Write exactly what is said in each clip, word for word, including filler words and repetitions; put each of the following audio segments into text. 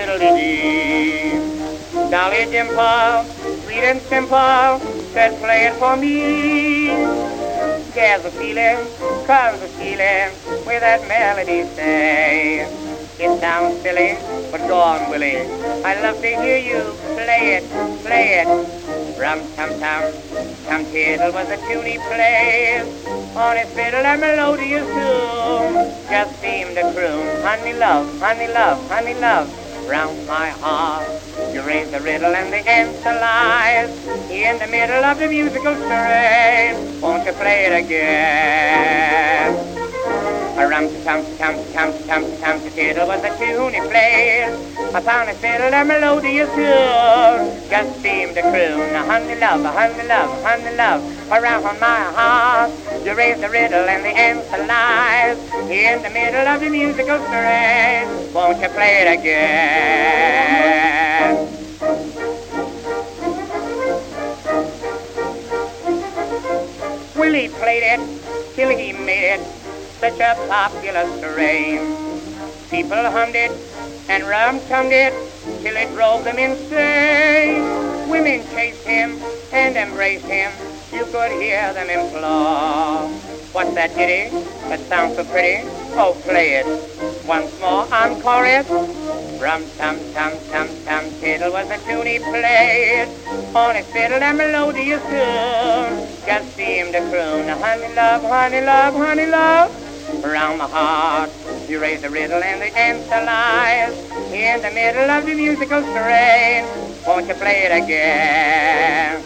fiddle-dee-dee. Dolly Dimple, sweet and simple, said play it for me. There's a feeling, comes a feeling, with that melody say. It sounds silly, but go on, Willie. I love to hear you play it, play it. Rum-tum-tum, Tom Tiddle was a tune he plays. On his fiddle and melodious tune, just seemed to croon. Honey love, honey love, honey love, round my heart. You raise the riddle and the answer lies in the middle of the musical strain. Won't you play it again? A rum-tum-tum-tum-tum-tum-tiddle was the tune he played. Upon his fiddle and melodious tune, just seemed to croon. Honey love, honey love, honey love, around my heart. You raise the riddle and the answer lies in the middle of the musical strain. Won't you play it again? Willie played it till he made it such a popular strain. People hummed it and rum-tummed it till it drove them insane. Women chased him and embraced him. You could hear them implore. What's that ditty? That sounds so pretty. Oh, play it once more, encore it. Rum-tum-tum-tum-tum-tiddle was the tune he played. On his fiddle and melodious tune, just seemed to croon. Honey love, honey love, honey love, around my heart. You raise the riddle and the answer lies in the middle of the musical strain. Won't you play it again?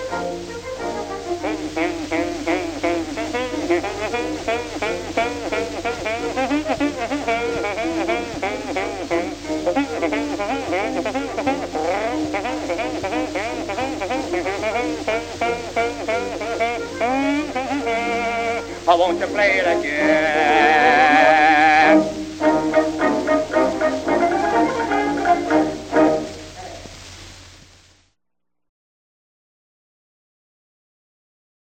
Oh, won't you play it again?